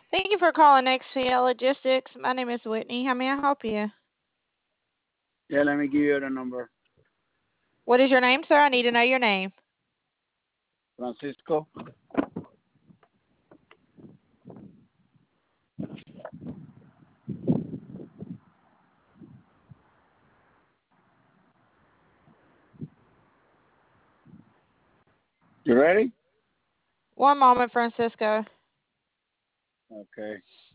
Thank you for calling XPL Logistics. My name is Whitney. How may I help you? Yeah, let me give you the number. What is your name, sir? I need to know your name. Francisco. You ready? One moment, Francisco. Okay.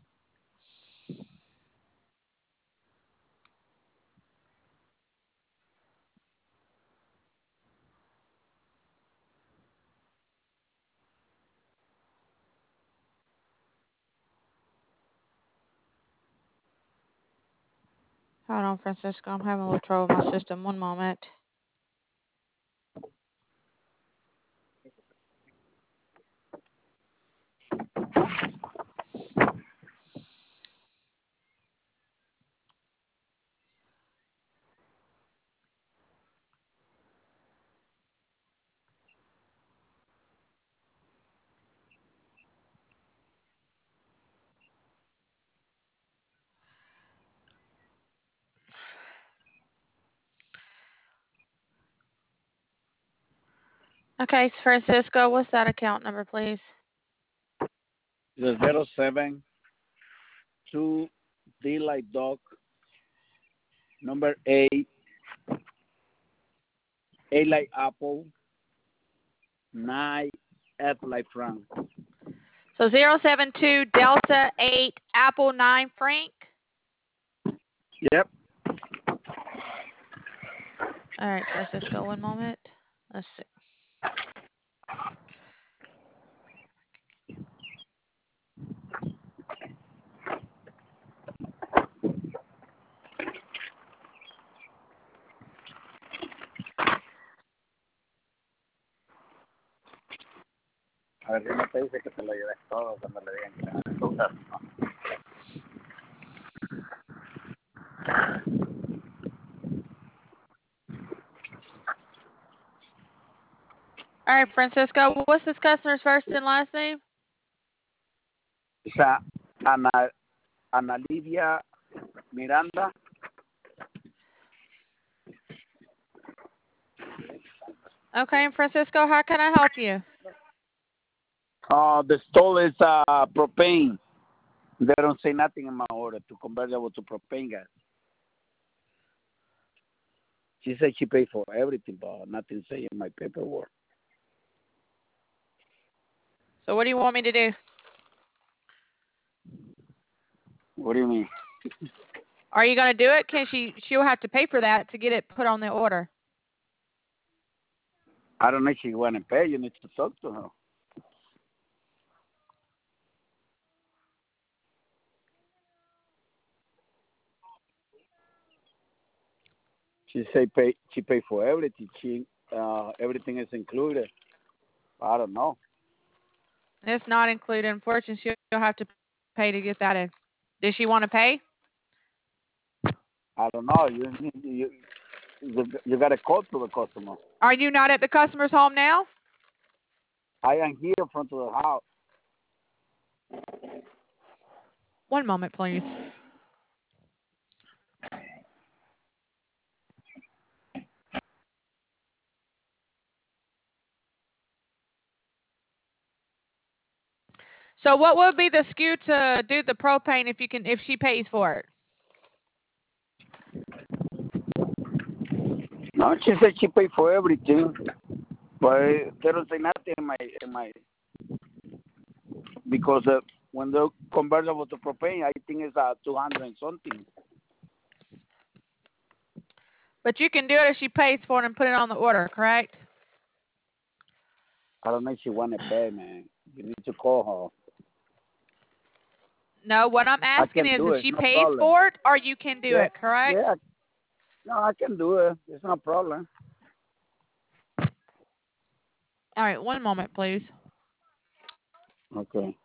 Hold on, Francisco. I'm having a little trouble with my system. One moment. Okay, Francisco, what's that account number, please? The 072 D like dog, number 8, A like apple, 9 F like Frank. So 072 Delta 8 Apple 9 Frank. Yep. All right, Francisco, one moment. Let's see. A ver si no te dice que te lo lleves todo cuando le digan que te van a cobrar, ¿no? All right, Francisco, what's this customer's first and last name? O sea, Ana Lidia Miranda. Okay, Francisco, how can I help you? The stall is propane. They don't say nothing in my order to convert it to propane gas. She said she paid for everything, but nothing say in my paperwork. So what do you want me to do? What do you mean? Are you going to do it? She'll have to pay for that to get it put on the order. I don't know if she want to pay. You need to talk to her. She say pay. She pay for everything. Everything is included. I don't know. It's not included. Unfortunately, she'll have to pay to get that in. Does she want to pay? I don't know. You got to call to the customer. Are you not at the customer's home now? I am here in front of the house. One moment, please. So what would be the SKU to do the propane if she pays for it? No, she said she paid for everything, but they don't say nothing in my because when they convert over to propane, I think it's 200 and something. But you can do it if she pays for it and put it on the order, correct? I don't know if she want to pay, man. You need to call No, what I'm her. I asking can is do if it. she No pays problem. for it or you can do Yeah, it, correct? yeah. No, I can do it. It's no problem. All right, one moment, please. Okay.